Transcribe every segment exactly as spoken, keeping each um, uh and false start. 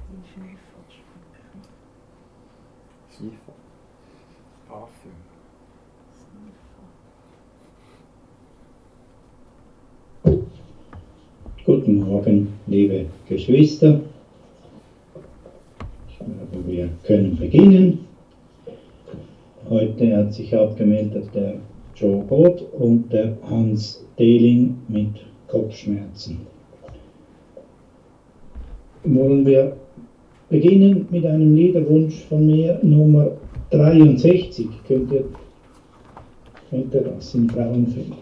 Schiefer. Parfüm. Guten Morgen, liebe Geschwister. Ich glaube, wir können beginnen. Heute hat sich abgemeldet der Joe Gott und der Hans Dehling mit Kopfschmerzen. Wollen wir beginnen mit einem Liederwunsch von mir, Nummer dreiundsechzig. Könnt ihr, könnt ihr das in Frauenfeld?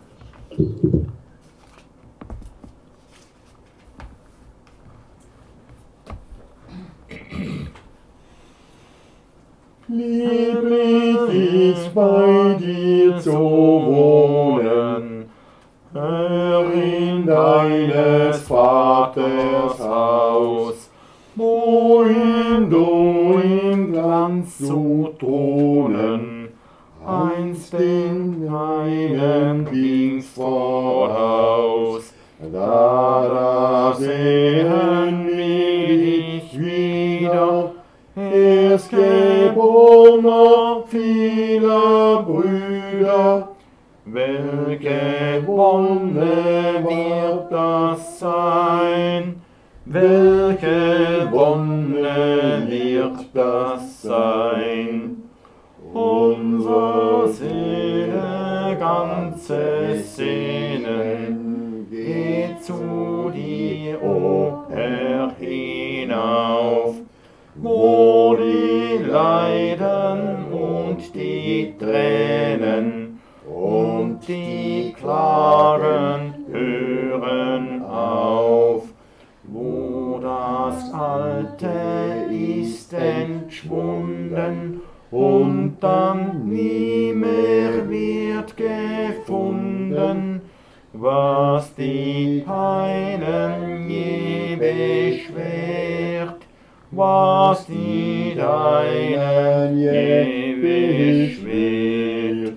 Lieblich ist bei dir zu wohnen, Herr, in deines Vaters Haus, wohin du im Glanz zu thronen, einst in deinem Dienst voraus. Da, da sehen wir dich wieder, Erstgeborener vieler Brüder. Welche Wonne wird das sein? Welche Wonne wird das sein? Unsere Seele ganzes Sehnen geht zu dir, o Herr, hinauf, wo die Leiden und die Tränen und die Klagen hören auf, wo das Alte ist entschwunden und dann nie mehr wird gefunden, was die Heiden je beschwert, was die Deinen je beschwert.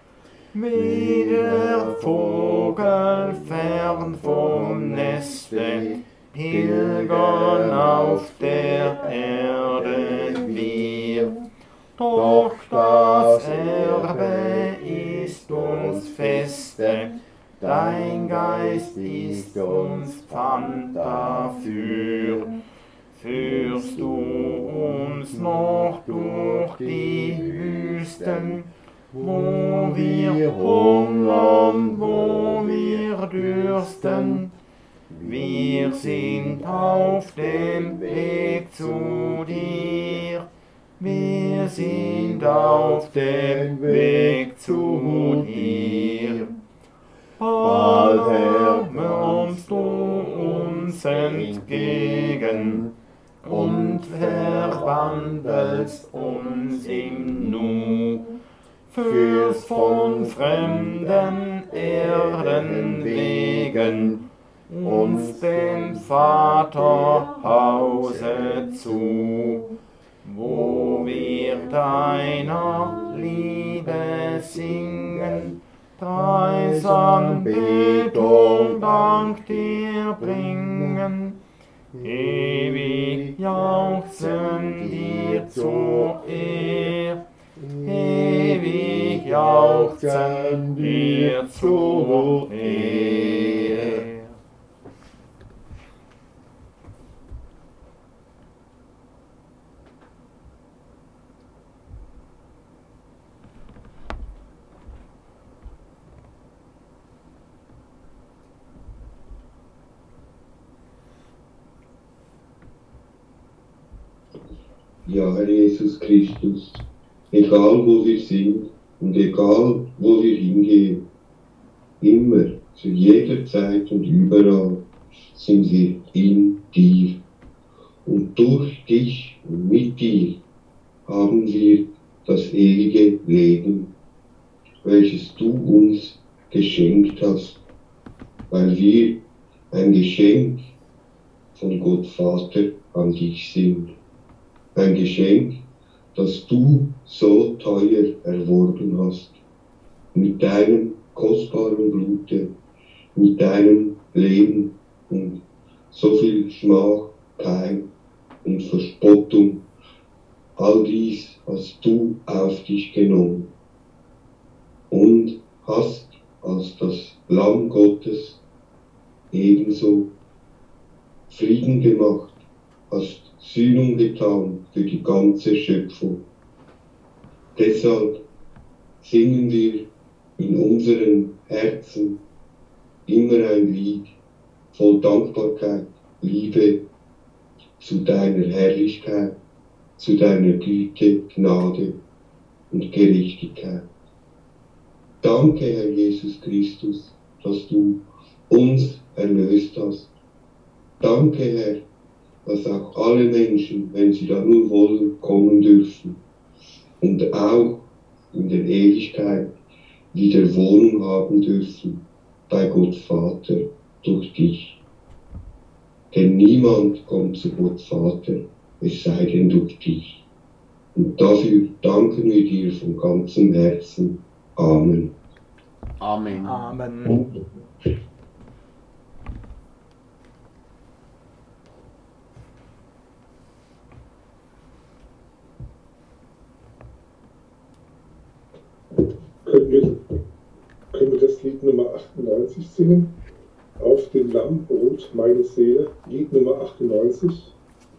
Wie der Vogel fern vom Neste, pilgern auf der Erde wir. Doch das Erbe ist uns feste, dein Geist ist uns Pfand dafür. Führst du uns noch durch die Wüsten, wo wir hungern, wo wir dürsten. Wir sind auf dem Weg zu dir, wir sind auf dem Weg zu dir. Bald, Herr, kommst du uns entgegen und verwandelst uns im Nu. Führst von fremden Erden wegen uns dem Vaterhause zu, wo wir deiner Liebe singen, Preis, Anbetung, Dank dir bringen, ewig jauchzen dir zur Ehr, ewig jauchzen dir zur Ehr. Ja, Herr Jesus Christus, egal wo wir sind und egal wo wir hingehen, immer, zu jeder Zeit und überall sind wir in dir. Und durch dich und mit dir haben wir das ewige Leben, welches du uns geschenkt hast, weil wir ein Geschenk von Gott Vater an dich sind. Ein Geschenk, das du so teuer erworben hast, mit deinem kostbaren Blute, mit deinem Leben und so viel Schmach, Pein und Verspottung, all dies hast du auf dich genommen und hast als das Lamm Gottes ebenso Frieden gemacht, hast Sühnung getan für die ganze Schöpfung. Deshalb singen wir in unseren Herzen immer ein Lied voll Dankbarkeit, Liebe zu deiner Herrlichkeit, zu deiner Güte, Gnade und Gerechtigkeit. Danke, Herr Jesus Christus, dass du uns erlöst hast. Danke, Herr, dass auch alle Menschen, wenn sie da nur wollen, kommen dürfen und auch in der Ewigkeit wieder Wohnung haben dürfen bei Gott Vater durch dich. Denn niemand kommt zu Gott Vater, es sei denn durch dich. Und dafür danken wir dir von ganzem Herzen. Amen. Amen. Amen. Können wir, können wir das Lied Nummer achtundneunzig singen? Auf dem Lamm ruht meine Seele. Lied Nummer achtundneunzig.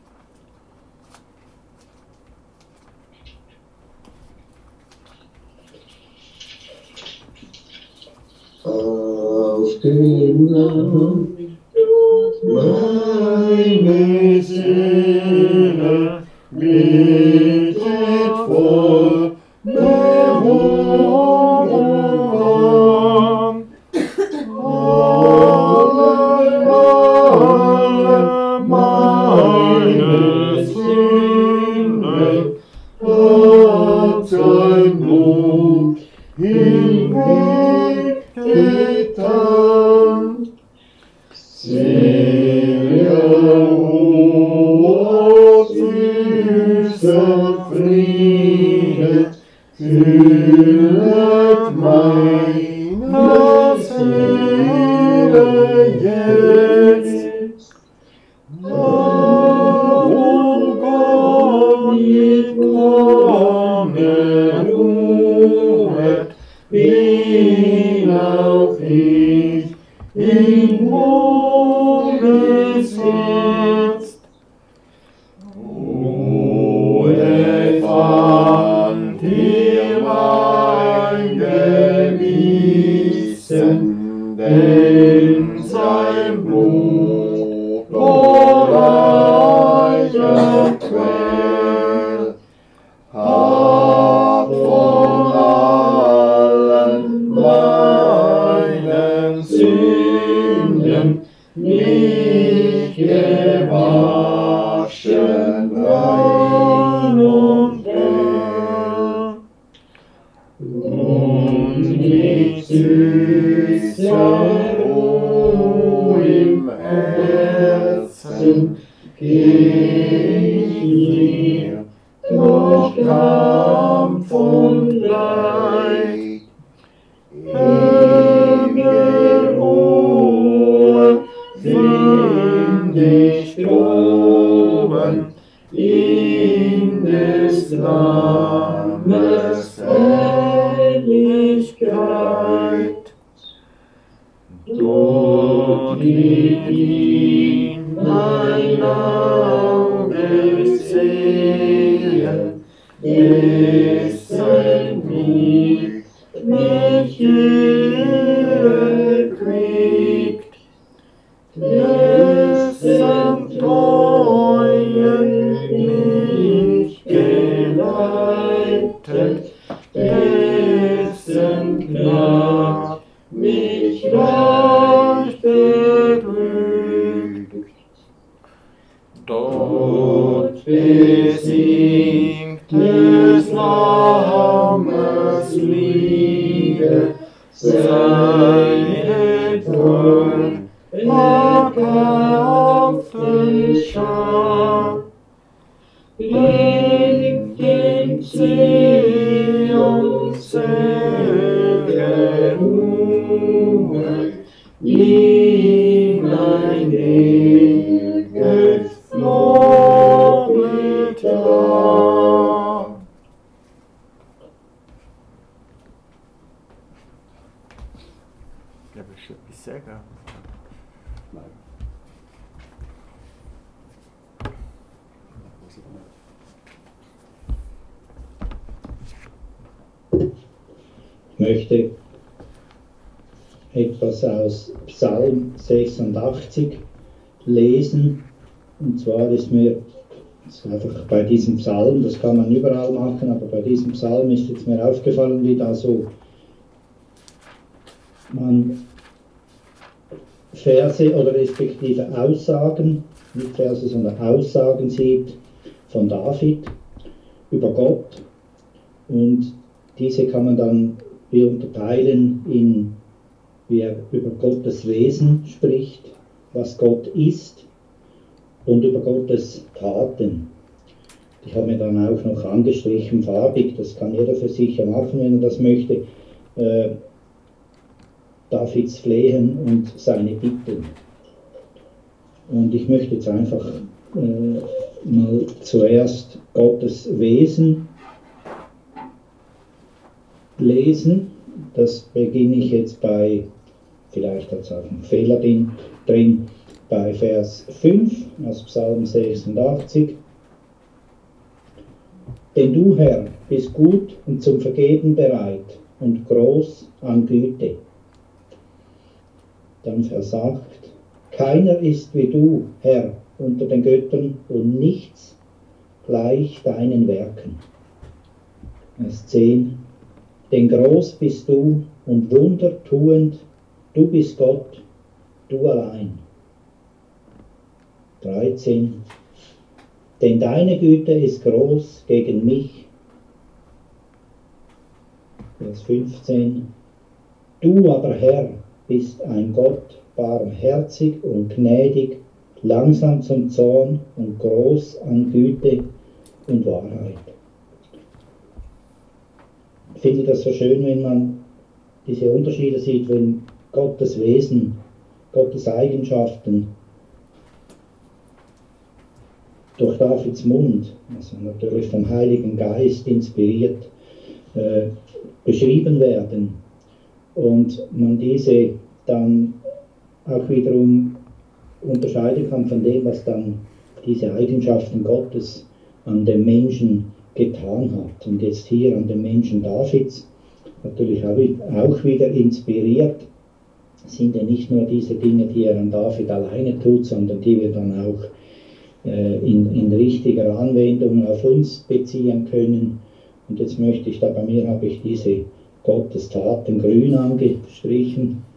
Auf dem Lamm meine Seele betet voll Bewunderung an. Alle, alle meine Sünden hat sein Blut hinweggetan. Seele, o süßer Friede, füllet meine Seele jetzt. Da, wo Gott mit Wonne ruhet, bin auch ich in Ruhes jetzt. Ruhe fand hier mein Gewissen, denn sein Blut reicher Quell hat von allen meinen Sünden mich gewaschen, rein und hell. Und mit süßer Ruhe im Herzen geh ich mir durch Kampf und Leid. Ewige Ruhe find ich droben in des Lammes Herrlichkeit. Dort wird ihn mein Auge sehen, dessen Blick mich erquickt, dessen Treue mich geleitet, dessen Gnade mich reich beglückt. Dort besingt des Lammes Liebe, seine Treue erkauften Schar. Bringt in Zion selge Ruhe, in ein ewiges Lob da. Ja, willst du etwas sagen? Nein. Ich möchte etwas aus Psalm sechsundachtzig lesen. Und zwar ist mir ist einfach bei diesem Psalm, das kann man überall machen, aber bei diesem Psalm ist jetzt mir aufgefallen, wie da so man Verse oder respektive Aussagen, nicht Verse, sondern Aussagen sieht von David über Gott. Und diese kann man dann wie unterteilen in, wie er über Gottes Wesen spricht, was Gott ist, und über Gottes Taten. Ich habe mir dann auch noch angestrichen, farbig, das kann jeder für sich machen, wenn er das möchte, äh, Davids Flehen und seine Bitten. Und ich möchte jetzt einfach äh, mal zuerst Gottes Wesen lesen. Das beginne ich jetzt bei, vielleicht hat es auch einen Fehler drin, drin, bei Vers fünf aus Psalm sechsundachtzig. Denn du, Herr, bist gut und zum Vergeben bereit und groß an Güte. Dann Vers acht. Keiner ist wie du, Herr, unter den Göttern, und nichts gleich deinen Werken. Vers zehn. Denn groß bist du und wundertuend, du bist Gott, du allein. dreizehn. Denn deine Güte ist groß gegen mich. Vers fünfzehn. Du aber, Herr, bist ein Gott, barmherzig und gnädig, langsam zum Zorn und groß an Güte und Wahrheit. Ich finde das so schön, wenn man diese Unterschiede sieht, wenn Gottes Wesen, Gottes Eigenschaften durch Davids Mund, also natürlich vom Heiligen Geist inspiriert, äh, beschrieben werden und man diese dann auch wiederum unterscheiden kann von dem, was dann diese Eigenschaften Gottes an dem Menschen getan hat. Und jetzt hier an den Menschen Davids, natürlich auch wieder inspiriert, sind ja nicht nur diese Dinge, die er an David alleine tut, sondern die wir dann auch äh, in, in richtiger Anwendung auf uns beziehen können. Und jetzt möchte ich da, bei mir habe ich diese Gottes Taten grün angestrichen,